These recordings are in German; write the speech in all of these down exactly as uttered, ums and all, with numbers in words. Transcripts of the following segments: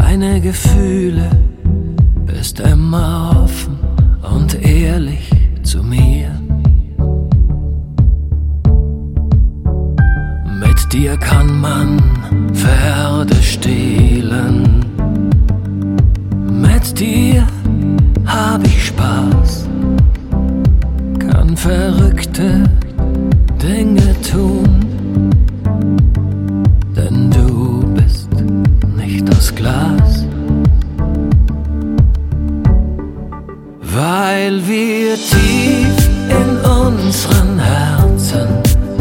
deine Gefühle, bist immer offen und ehrlich zu mir. Mit dir kann man Pferde stehlen, mit dir hab ich Spaß, kann verrückte Dinge tun, denn du bist nicht aus Glas. Weil wir tief in unseren Herzen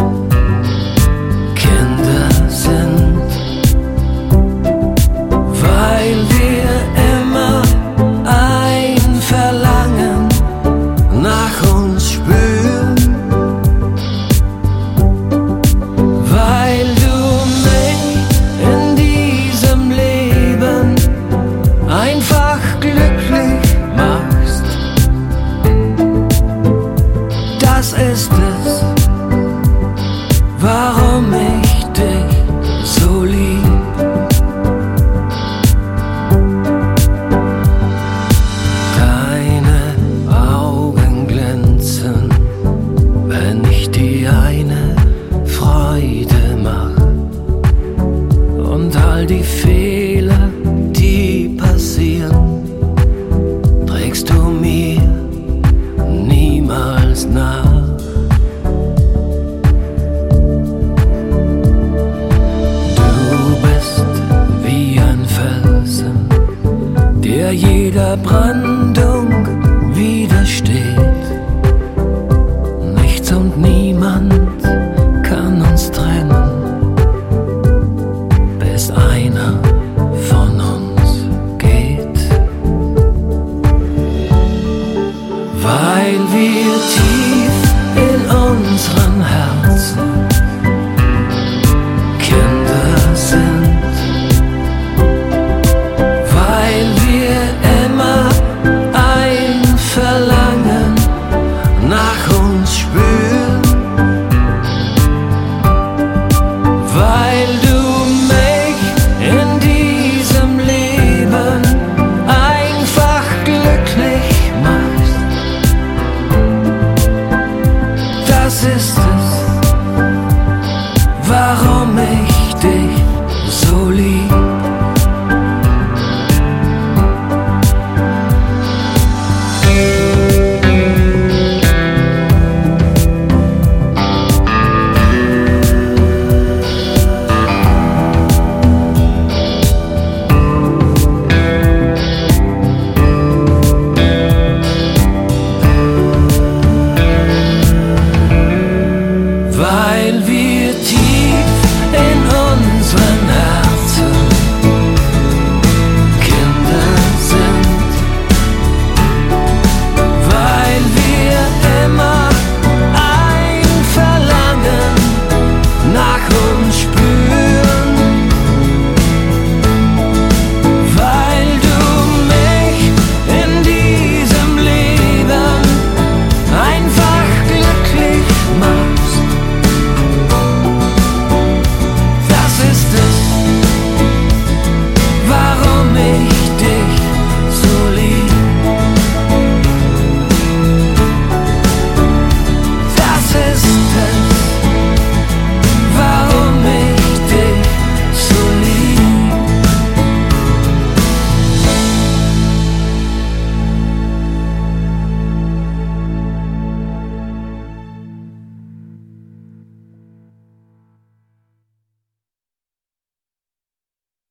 Kinder sind, weil wir immer ein Verlangen nach uns spüren, weil du mich in diesem Leben einfach glücklich machst. Das ist es, warum ich dich so lieb. Deine Augen glänzen, wenn ich dir eine Freude mach, und all die Fehler, die passieren, trägst du mir niemals nach. Du bist wie ein Felsen, der jeder Brand